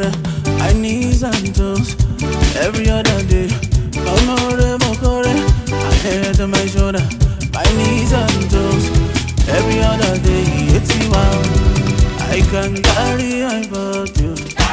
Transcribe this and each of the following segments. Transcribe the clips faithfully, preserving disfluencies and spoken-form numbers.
corner, I knees and toes. Every other day, I'm more more I head on my shoulder, my knees and toes. Every other day, it's you out. I can carry my body.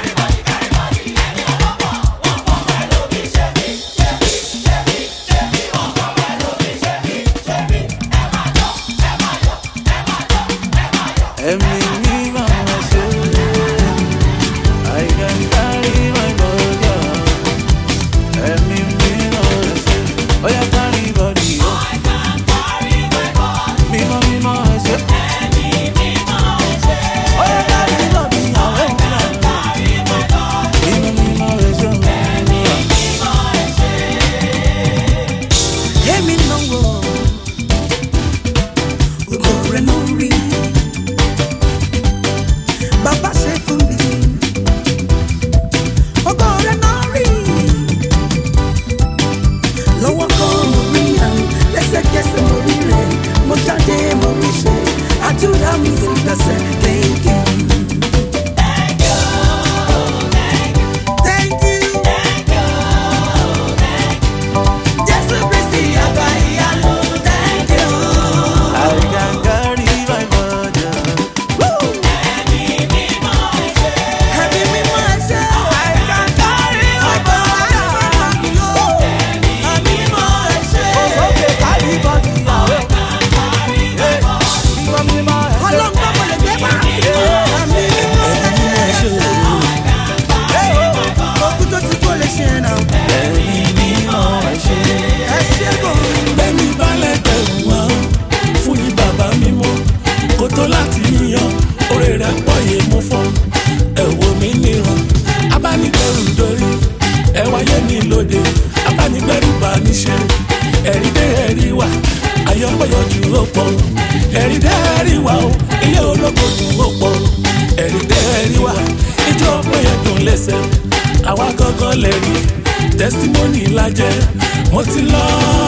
Testimony laje, mo ti lọ,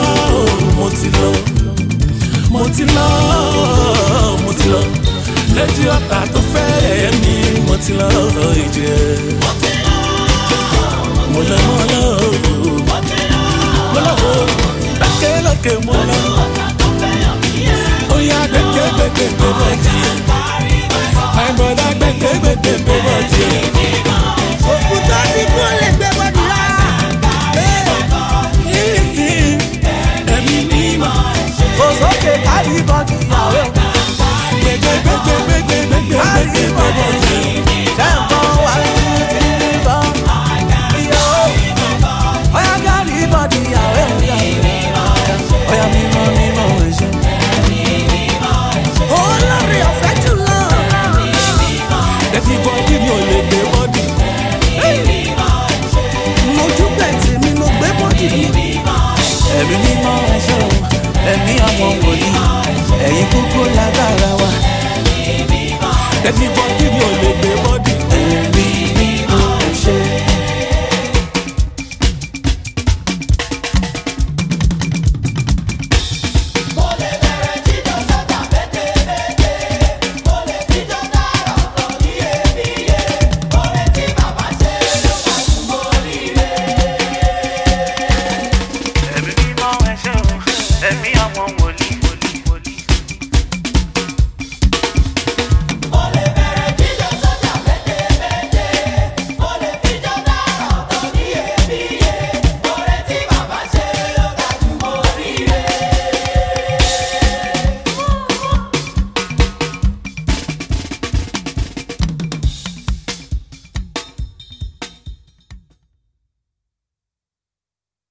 mo ti lọ, mo ti lọ, mo ti lọ. Lẹ́jì ọ̀tá tó fẹ́ mi, mo ti lọ ìjẹ́. Mo lọ, mo lọ, mo lọ, lókè lókè mo lọ. Ó yá gbẹ̀gbẹ̀ gbẹ̀gbẹ̀ gbẹ̀gbẹ̀. My brother gbẹ̀gbẹ̀ gbẹ̀gbẹ̀ gbẹ̀gbẹ̀.